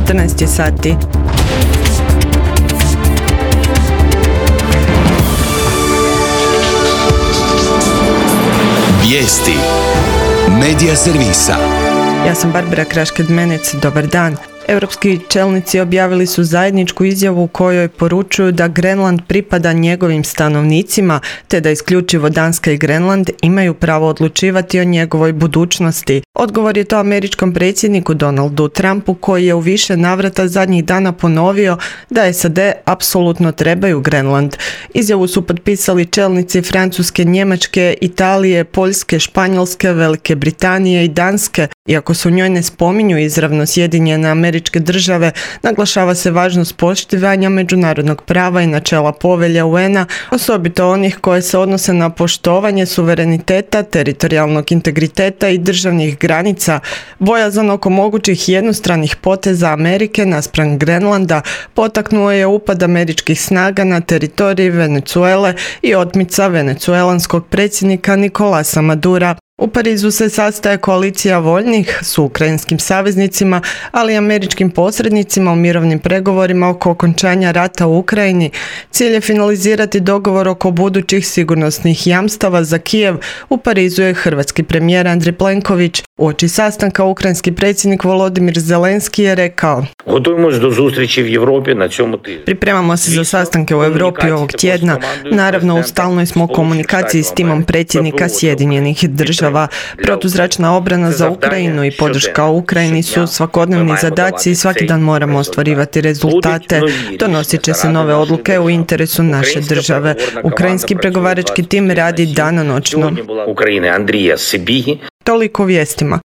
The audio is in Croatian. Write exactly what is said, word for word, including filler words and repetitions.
četrnaest je sati. Vijesti Medija servisa. Ja sam Barbara Krašked-Menec, dobar dan. Europski čelnici objavili su zajedničku izjavu u kojoj poručuju da Grenland pripada njegovim stanovnicima, te da isključivo Danska i Grenland imaju pravo odlučivati o njegovoj budućnosti. Odgovor je to američkom predsjedniku Donaldu Trumpu, koji je u više navrata zadnjih dana ponovio da S A D apsolutno trebaju Grenland. Izjavu su potpisali čelnici Francuske, Njemačke, Italije, Poljske, Španjolske, Velike Britanije i Danske. Iako se u njoj ne spominju izravno Sjedinjene Američke Države, naglašava se važnost poštivanja međunarodnog prava i načela povelja U N-a, osobito onih koje se odnose na poštovanje suvereniteta, teritorijalnog integriteta i državnih granica. Bojazan oko mogućih jednostranih poteza Amerike naspram Grenlanda potaknuo je upad američkih snaga na teritoriji Venezuele i otmica venecuelanskog predsjednika Nicolasa Madura. U Parizu se sastaje koalicija voljnih s ukrajinskim saveznicima, ali i američkim posrednicima u mirovnim pregovorima oko okončanja rata u Ukrajini. Cilj je finalizirati dogovor oko budućih sigurnosnih jamstava za Kijev. U Parizu je hrvatski premijer Andrej Plenković. Uoči sastanka ukrajinski predsjednik Volodimir Zelenski je rekao: Pripremamo se za sastanke u Europi ovog tjedna. Naravno, u stalnoj smo komunikaciji s timom predsjednika Sjedinjenih Država. Protuzračna obrana za Ukrajinu i podrška Ukrajini su svakodnevni zadaci i svaki dan moramo ostvarivati rezultate. Donosit će se nove odluke u interesu naše države. Ukrajinski pregovarački tim radi danonoćno. Toliko vijestima.